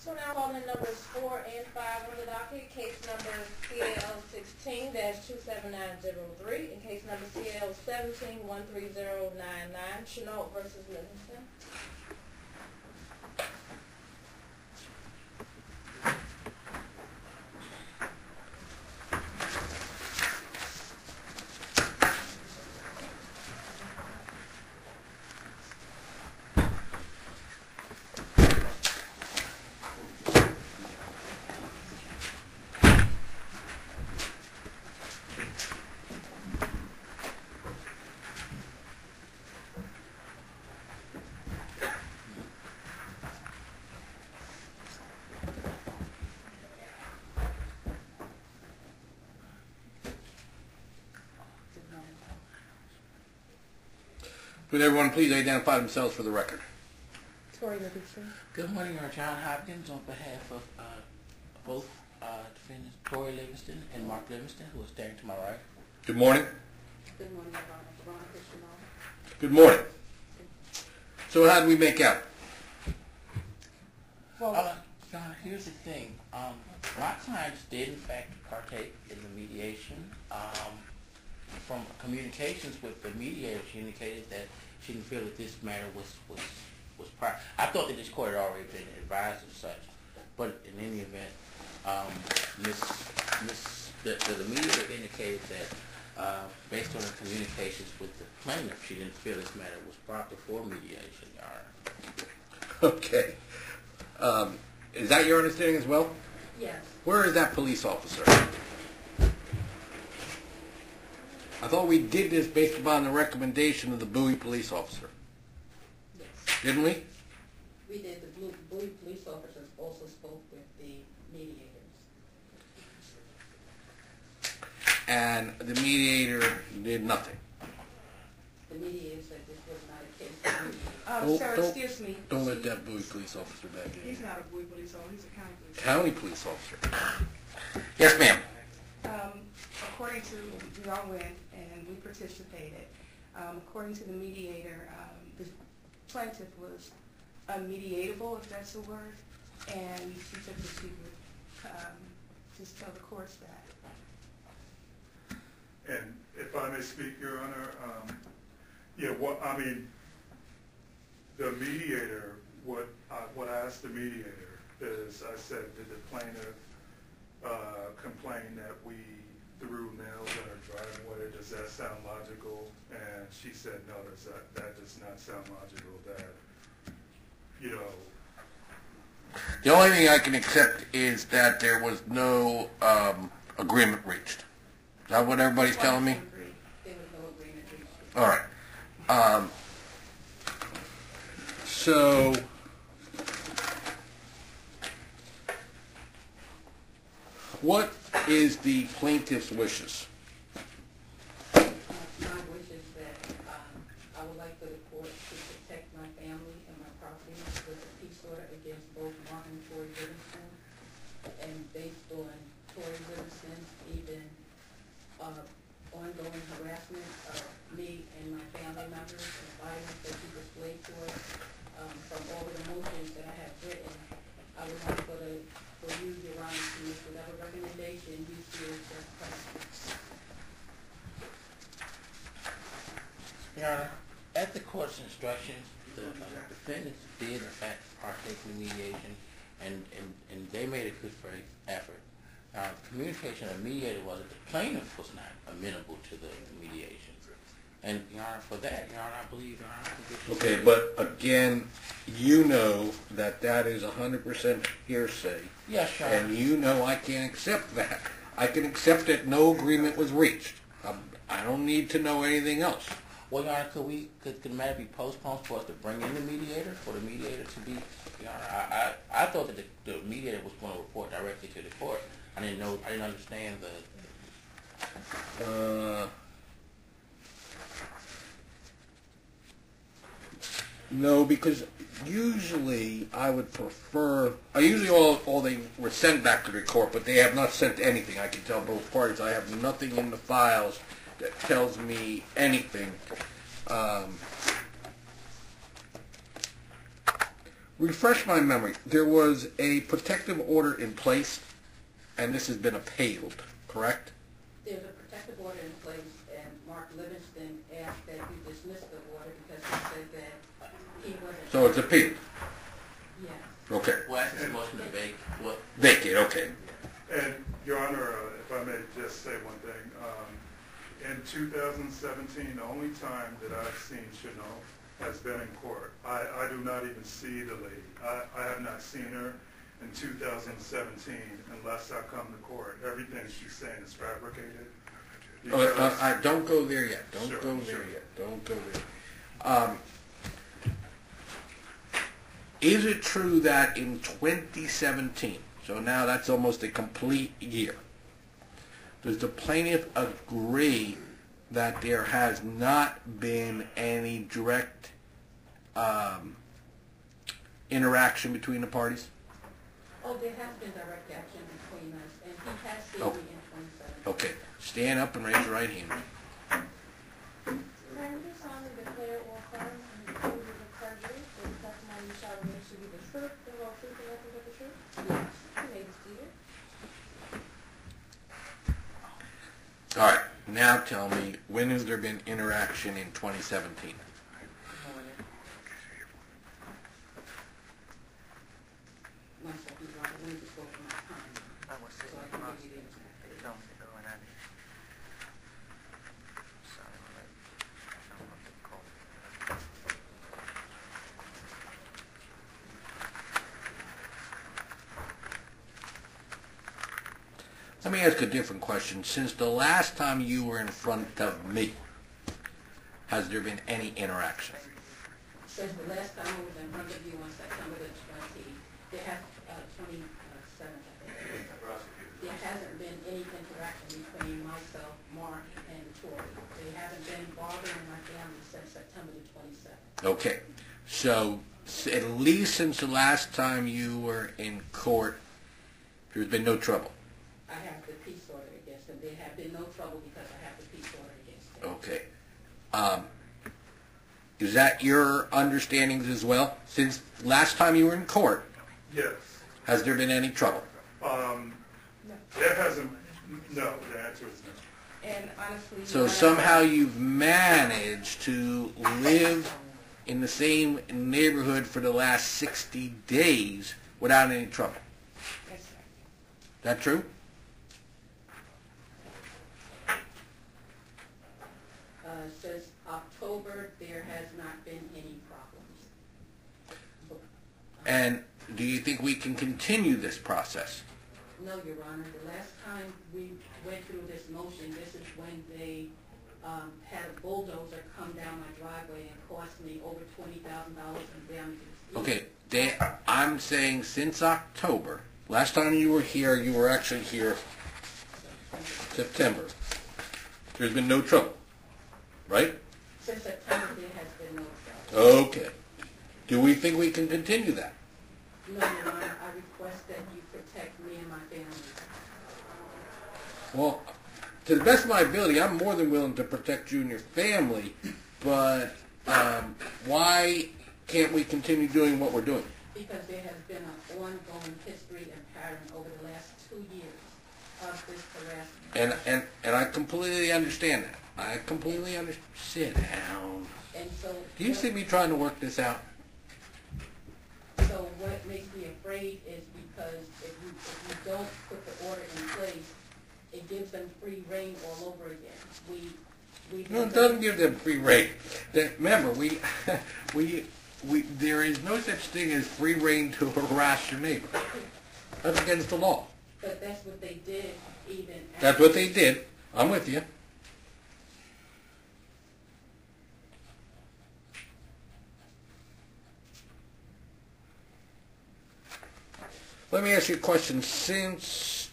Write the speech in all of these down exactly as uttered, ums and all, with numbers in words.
So now calling numbers four and five on the docket, case number C L sixteen two seven nine zero three and case number C L seventeen one three zero nine nine, Chenault versus Livingston. Would everyone please identify themselves for the record? Tori Livingston. Good morning, Your Honor. John Hopkins on behalf of uh, both uh, defendants, Tori Livingston and Mark Livingston, who is standing to my right. Good morning. Good morning, Your Honor. Veronica Chenault. Good morning. So how did we make out? Well, uh, Your Honor, here's the thing. Um, my clients did, in fact, partake in the mediation. Um, from communications with the mediator, she indicated that she didn't feel that this matter was was was prior. I thought that this court had already been advised of such, but in any event, um, Miss Miss the, the mediator indicated that uh, based on her communications with the plaintiff, she didn't feel this matter was proper for mediation, Your Honor. Okay. Um, is that your understanding as well? Yes. Where is that police officer? I thought we did this based upon the recommendation of the Bowie police officer. Yes. Didn't we? We did. The Blue, Bowie police officers also spoke with the mediators. And the mediator did nothing. The mediator said this was not a case of mediation. Um, Don't- sir, don't- excuse me. Don't let that Bowie police officer back in. He's not a Bowie police officer, he's a county police County police officer. Yes, ma'am. officer. Um, according to, we all went and we participated. Um, according to the mediator, um, the plaintiff was unmediatable, if that's a word, and she said that she would um, just tell the courts that. And if I may speak, Your Honor, um, yeah, what, I mean, the mediator, what I, what I asked the mediator is, I said, did the plaintiff uh, complain that we threw nails in her driveway? Does that sound logical? And she said, no, does that, that does not sound logical, that, you know. The only thing I can accept is that there was no um, agreement reached. Is that what everybody's telling me? There was no agreement reached. All right. Um, so, what is the plaintiff's wishes? My wish is that um, I would like for the court to protect my family and my property with a peace order against both Mark and Tori Livingston, and based on Tori Livingston's even uh, ongoing harassment of me and my family members and violence that she displayed to us um, from all of the motions that I have written. I would like for the for you, Your Honor, to make whatever recommendation you feel is best practice. Your Honor, at the court's instructions, the uh, defendants did in fact partake in the mediation, and, and, and they made a good faith effort. Uh, communication of the mediator was that the plaintiff was not amenable to the mediation. And, Your Honor, for that, Your Honor, I believe, Your Honor, I think it should Okay, be- but again, you know that that is one hundred percent hearsay. Yes, Your Honor. And you know I can't accept that. I can accept that no agreement was reached. Um, I don't need to know anything else. Well, Your Honor, could we, could, could the matter be postponed for us to bring in the mediator, for the mediator to be, Your Honor, I, I, I thought that the, the mediator was going to report directly to the court. I didn't know, I didn't understand the... Uh, no, because usually I would prefer, I usually all, all they were sent back to the court, but they have not sent anything. I can tell both parties. I have nothing in the files that tells me anything. Um, refresh my memory. There was a protective order in place, and this has been appealed, correct? There's a protective order in place, and Mark Livingston asked that you dismiss the order because he said that he wasn't. So it's appealed. Yes. Okay. Well, that's a motion to vacate. What? Vacate, okay. And, Your Honor, uh, if I may just say one thing. Um, in two thousand seventeen, the only time that I've seen Chanel has been in court. I, I do not even see the lady. I, I have not seen her in two thousand seventeen unless I come to court. Everything she's saying is fabricated. Oh, uh, Because- uh, don't go there yet. Don't Sure, go there sure. yet. Don't go there. Um, is it true that in twenty seventeen, so now that's almost a complete year, does the plaintiff agree that there has not been any direct um, interaction between the parties? Oh, there has been direct action between us, and he has seen Oh. me in twenty seventeen. Okay, stand up and raise your right hand. Ma'am, you solemnly declare or affirm in the truth of perjury that the testimony you shall release should be the truth, the whole truth, and nothing but the truth? Yes. You may be seated. All right, now tell me, when has there been interaction in twenty seventeen? One second, Your Honor, let me just go for my time, so I can give you the exact date. Let me ask a different question. Since the last time you were in front of me, has there been any interaction? Since the last time I was in front of you on September the twentieth, there has, uh, twenty-seventh, I think. There hasn't been any interaction between myself, Mark, and Tori. They haven't been bothering my family since September the twenty-seventh. Okay, so s- at least since the last time you were in court, there's been no trouble. I have the peace order against them. There have been no trouble because I have the peace order against them. Okay. Um, is that your understandings as well? Since last time you were in court, Yes. has there been any trouble? Um, No. there hasn't, no, the answer is no. And honestly, So Your Honor, somehow you've managed to live in the same neighborhood for the last sixty days without any trouble. yes, sir. That true? Uh, since October, there has not been any problems. And do you think we can continue this process? No, Your Honor, the last time we went through this motion, this is when they um, had a bulldozer come down my driveway and cost me over twenty thousand dollars in damages. Okay, Dan, I'm saying since October, last time you were here, you were actually here September. There's been no trouble, right? Since September, there has been no trouble. Okay. Do we think we can continue that? No, Your Honor, I request that you protect me and my family. Well, to the best of my ability, I'm more than willing to protect you and your family, but um, why can't we continue doing what we're doing? Because there has been an ongoing history and pattern over the last two years of this harassment. And and and I completely understand that. I completely understand. Sit down. And so. Do you see me trying to work this out? So what makes me afraid is because if you, if you don't put the order in place, it gives them free reign all over again. We, we. No, it doesn't give them free reign. That- Remember, we we we there is no such thing as free reign to harass your neighbor. That's against the law. But that's what they did even. That's what they did. I'm with you. Let me ask you a question. Since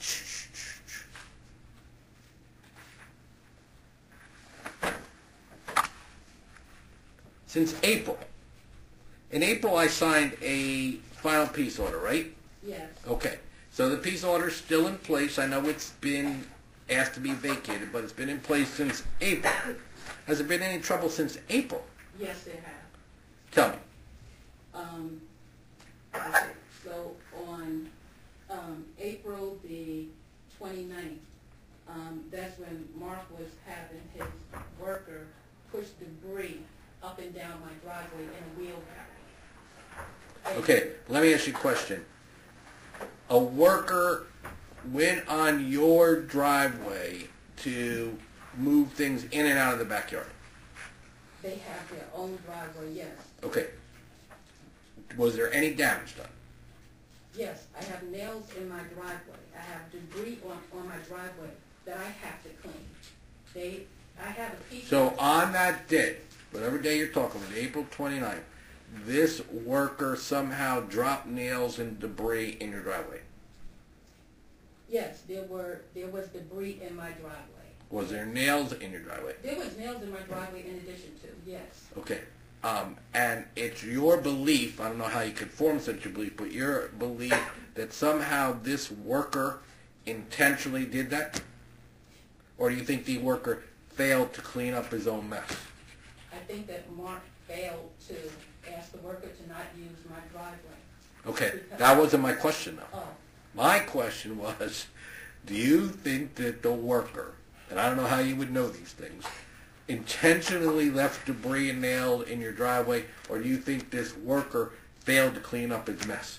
since April, in April I signed a final peace order, right? Yes, Okay. So the peace order's still in place. I know it's been asked to be vacated, but it's been in place since April. Has there been any trouble since April? yes, they have. Tell me. Um, Okay, so on, um, April the twenty-ninth, um, that's when Mark was having his worker push debris up and down my driveway in a wheelbarrow. And Okay, let me ask you a question. A worker went on your driveway to move things in and out of the backyard. They have their own driveway, yes. Okay. Was there any damage done? Yes, I have nails in my driveway. I have debris on, on my driveway that I have to clean. They, I have a piece So of... on that day, whatever day you're talking about, April twenty-ninth, this worker somehow dropped nails and debris in your driveway. Yes, there were, there was debris in my driveway. Was there nails in your driveway? There was nails in my driveway in addition to, yes. Okay. Um, and it's your belief, I don't know how you could form such a belief, but your belief that somehow this worker intentionally did that? Or do you think the worker failed to clean up his own mess? I think that Mark failed to ask the worker to not use my driveway. Okay, that wasn't my question though. Oh, My question was, do you think that the worker, and I don't know how you would know these things, intentionally left debris and nails in your driveway, or do you think this worker failed to clean up his mess?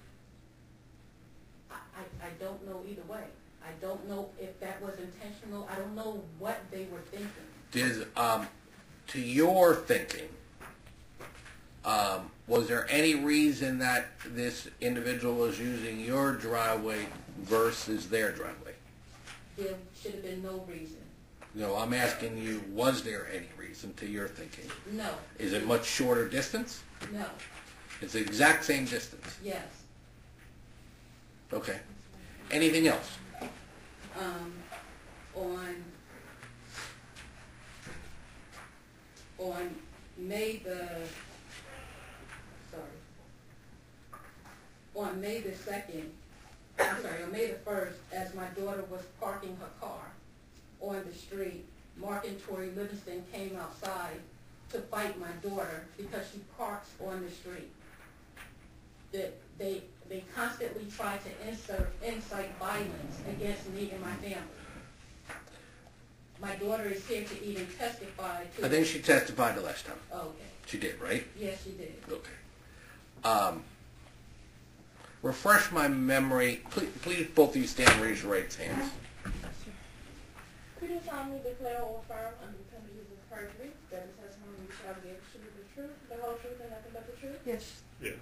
I, I I don't know either way. I don't know if that was intentional. I don't know what they were thinking. Does, um, to your thinking, um, was there any reason that this individual was using your driveway versus their driveway? There should have been no reason. No, I'm asking you, was there any reason to your thinking? No, Is it much shorter distance? no, It's the exact same distance. yes. Okay. Anything else? Um, on, on May the, sorry, on May the second, I'm sorry, on May the first, as my daughter was parking her car on the street, Mark and Tori Livingston came outside to fight my daughter because she parks on the street. That they, they constantly try to insert, incite violence against me and my family. My daughter is here to even testify to... I think she testified the last time. Okay. She did, right? Yes, she did. Okay. Um, refresh my memory. Please, please both of you stand and raise your right hands. Could you solemnly declare or affirm under the penalties of perjury that the testimony you shall give should be the truth, the whole truth, and nothing but the truth? Yes, Yes.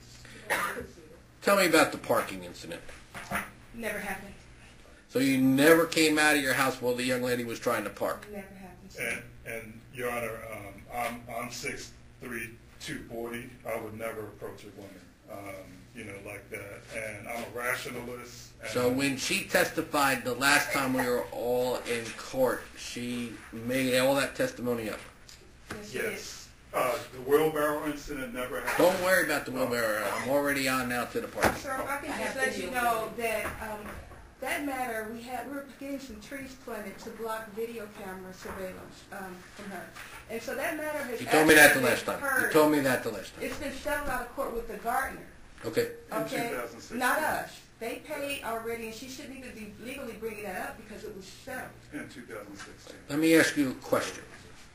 Tell me about the parking incident. never happened. So you never came out of your house while the young lady was trying to park? Never happened. And, and Your Honor, um, I'm, I'm six three, two forty. I would never approach a woman, um, you know, like that. And I'm a rationalist. And So when she testified the last time we were all in court, she made all that testimony up. Yes, it is. Yes. Uh, the wheelbarrow incident never happened. Don't worry about the wheelbarrow. I'm already on now to the parking. Sir, if I can I just have let video you know footage. that, um, that matter, we had, we were getting some trees planted to block video camera surveillance, um, from her. And so that matter has You told me that the actually last been time. You heard. told me that the last time. It's been settled out of court with the gardener, Okay. In okay? two thousand sixteen. Not us. They paid already, and she shouldn't even be legally bringing that up because it was settled. In two thousand sixteen. Let me ask you a question.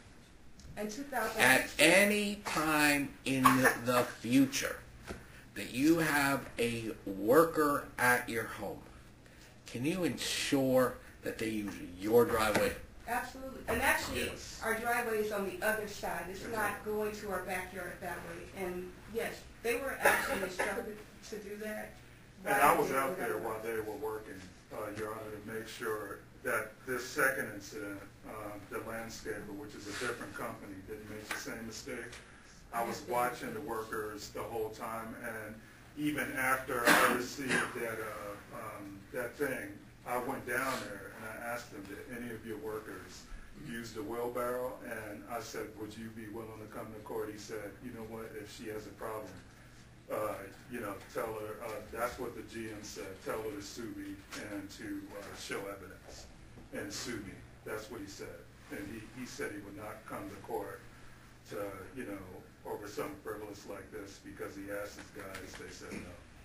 In two thousand At sixteen. any time in the future that you have a worker at your home, can you ensure that they use your driveway? Absolutely. And actually, Yes. our driveway is on the other side. It's not going to our backyard that way. And yes, they were actually instructed to do that. And I was out there while they were working, uh, Your Honor, to make sure that this second incident, um, the landscaper, which is a different company, didn't make the same mistake. I was watching the workers the whole time, and even after I received that, uh, um, that thing, I went down there and I asked them, did any of your workers use the wheelbarrow? And I said, would you be willing to come to court? He said, you know what, if she has a problem, uh, you know, tell her, uh, that's what the G M said, tell her to sue me and to uh, show evidence and sue me. That's what he said. And he, he said he would not come to court to, you know, over some frivolous like this because he asked his guys, they said no.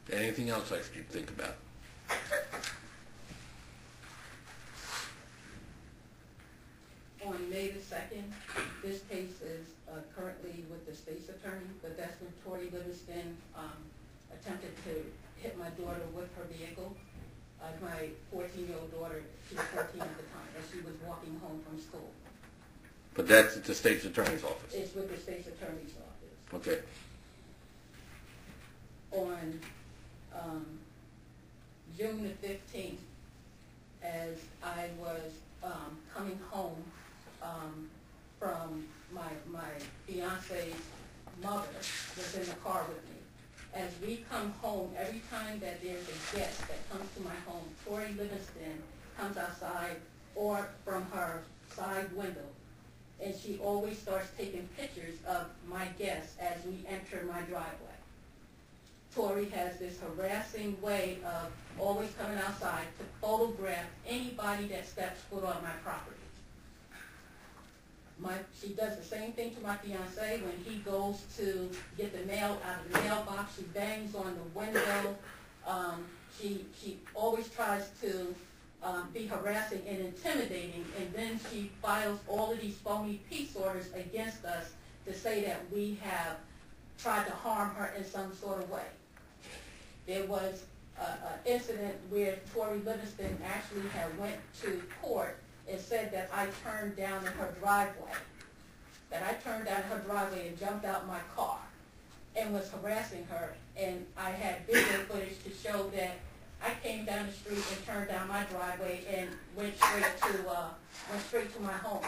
Anything else I should think about? On May the second, this case is uh, currently with the state's attorney, but that's when Tori Livingston um, attempted to hit my daughter with her vehicle. Uh, my fourteen-year-old daughter, she was fourteen at the time, as she was walking home from school. But that's at the state's attorney's office. It's with the state's attorney's office. Okay. On um, June the fifteenth, as I was um, coming home um, from my my fiance's mother was in the car with me. As we come home, every time that there's a guest that comes to my home, Tori Livingston comes outside or from her side window, and she always starts taking pictures of my guests as we enter my driveway. Tori has this harassing way of always coming outside to photograph anybody that steps foot on my property. My, she does the same thing to my fiance when he goes to get the mail out of the mailbox. She bangs on the window. Um, she, she always tries to um, be harassing and intimidating, and then she files all of these phony peace orders against us to say that we have tried to harm her in some sort of way. There was an incident where Tori Livingston actually had went to court and said that I turned down in her driveway, that I turned down her driveway and jumped out my car and was harassing her. And I had video footage to show that I came down the street and turned down my driveway and went straight to uh, went straight to my home.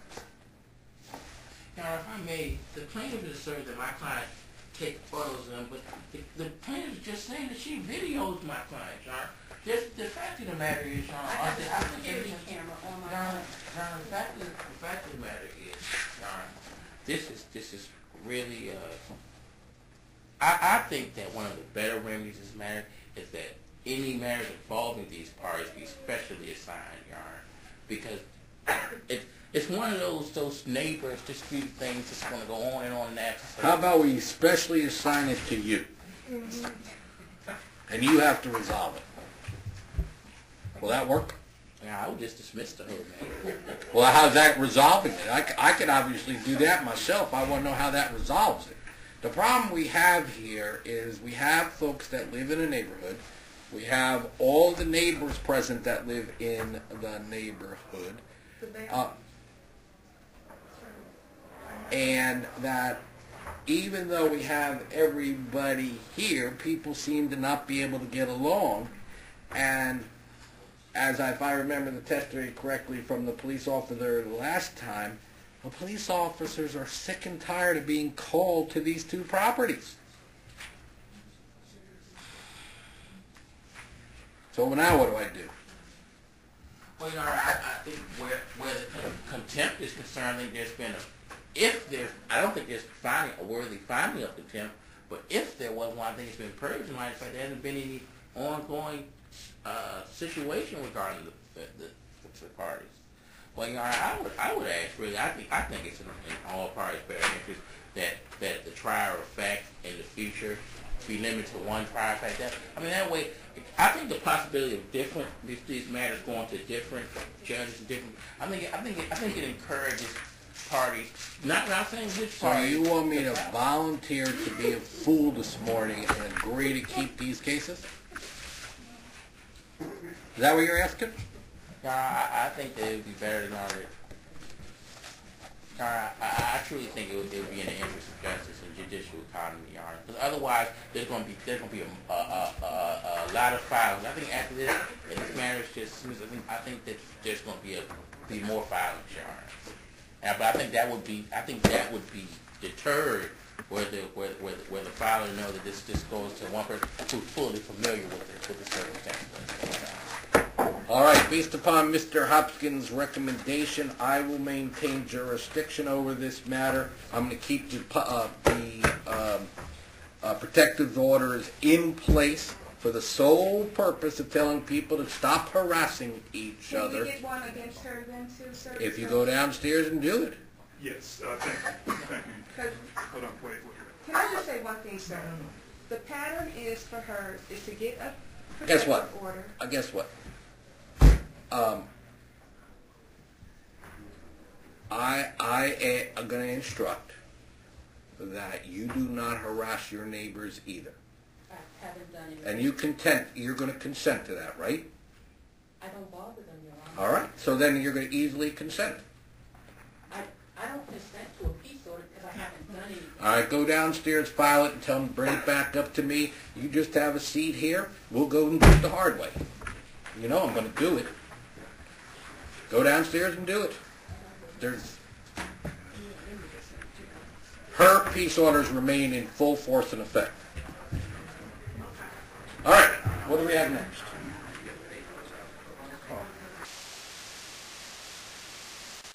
Now, if I may, the plaintiff is asserting that my client take photos of them, but the, the plaintiff is just saying that she videos my client, John. Just, the fact of the matter is, John, I have the, a security camera on my John, phone. John, the fact of the fact of the matter is, John, this is this is really. Uh, I I think that one of the better remedies in this matter is that any matters involving these parties be specially assigned, Yarn, because it. It's one of those those neighbors dispute things that's going to go on and on and that. How about we specially assign it to you? Mm-hmm. And you have to resolve it. Will that work? Yeah, I would just dismiss the whole matter. Well, how's that resolving it? I, c- I could obviously do that myself. I want to know how that resolves it. The problem we have here is we have folks that live in a neighborhood. We have all the neighbors present that live in the neighborhood. Uh, and that even though we have everybody here, people seem to not be able to get along. And as I, if I remember the testimony correctly from the police officer last time, the police officers are sick and tired of being called to these two properties. So now what do I do? Well, you know, I, I think where where the contempt is concerned, I think there's been a If there's, I don't think there's finding, a worthy finding of contempt, but if there was one, I think it's been purged. In my fact, there hasn't been any ongoing uh, situation regarding the, the, the, the parties. Well, you know, I would, I would ask, really, I think, I think it's in, in all parties' better interest that, that the trier of fact in the future be limited to one trier of fact. That, I mean, that way, I think the possibility of different, these, these matters going to different judges, different, I think, I think, it, I think it encourages parties, not, not saying which So party. you want me to volunteer to be a fool this morning and agree to keep these cases? Is that what you're asking? No, I, I think that it would be better than already. No, I, I, I truly think it would, it would be in the interest of justice and judicial economy, Your Honor. Because otherwise, there's going to be there's going to be a, a, a, a, a lot of files. I think after this, if this matter is just, I think I think that there's going to be a be more violence, Your Honor. And, but I think that would be I think that would be deterred where the where where the, where the filer know that this just goes to one person who's fully familiar with the with the circumstances. All right, based upon Mister Hopkins' recommendation, I will maintain jurisdiction over this matter. I'm going to keep the, uh, the um, uh, protective orders in place for the sole purpose of telling people to stop harassing each Can other. we get one against her then too, sir? If you go downstairs and do it. Yes, uh, thank you, thank you. Cause, Hold on, wait, wait, wait. can I just say one thing, sir? the pattern is for her is to get a Guess what? protective order. Uh, guess what? Um, I I am going to instruct that you do not harass your neighbors either, I haven't done it. and you content. You're going to consent to that, right? I don't bother them, Your Honor. All right. So then you're going to easily consent. I, I don't consent to a peace order because I haven't done anything. All right. Go downstairs, file it, and tell them to bring it back up to me. You just have a seat here. We'll go and do it the hard way. You know I'm going to do it. Go downstairs and do it. There's her peace orders remain in full force and effect. All right. What do we have next?